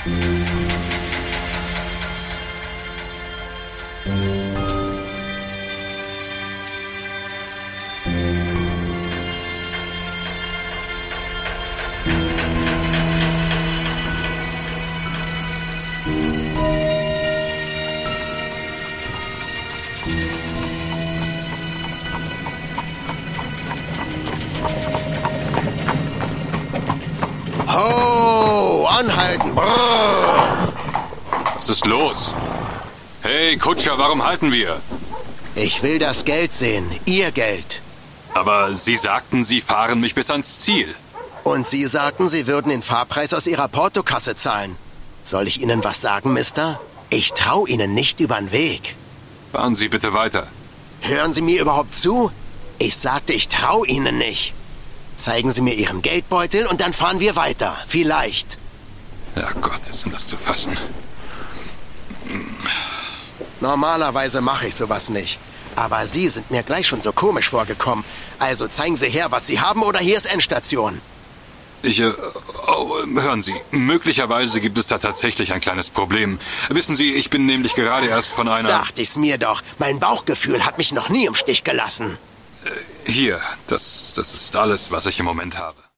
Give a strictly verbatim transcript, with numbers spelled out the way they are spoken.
Ho, anhalten. Brrr. Was ist los? Hey, Kutscher, warum halten wir? Ich will das Geld sehen, Ihr Geld. Aber Sie sagten, Sie fahren mich bis ans Ziel. Und Sie sagten, Sie würden den Fahrpreis aus Ihrer Portokasse zahlen. Soll ich Ihnen was sagen, Mister? Ich trau Ihnen nicht übern Weg. Fahren Sie bitte weiter. Hören Sie mir überhaupt zu? Ich sagte, ich trau Ihnen nicht. Zeigen Sie mir Ihren Geldbeutel und dann fahren wir weiter. Vielleicht. Ja Gott, ist denn das zu fassen? Normalerweise mache ich sowas nicht. Aber Sie sind mir gleich schon so komisch vorgekommen. Also zeigen Sie her, was Sie haben, oder hier ist Endstation. Ich, äh, oh, hören Sie, möglicherweise gibt es da tatsächlich ein kleines Problem. Wissen Sie, ich bin nämlich gerade erst von einer... Dachte ich's mir doch. Mein Bauchgefühl hat mich noch nie im Stich gelassen. Hier, das, das ist alles, was ich im Moment habe.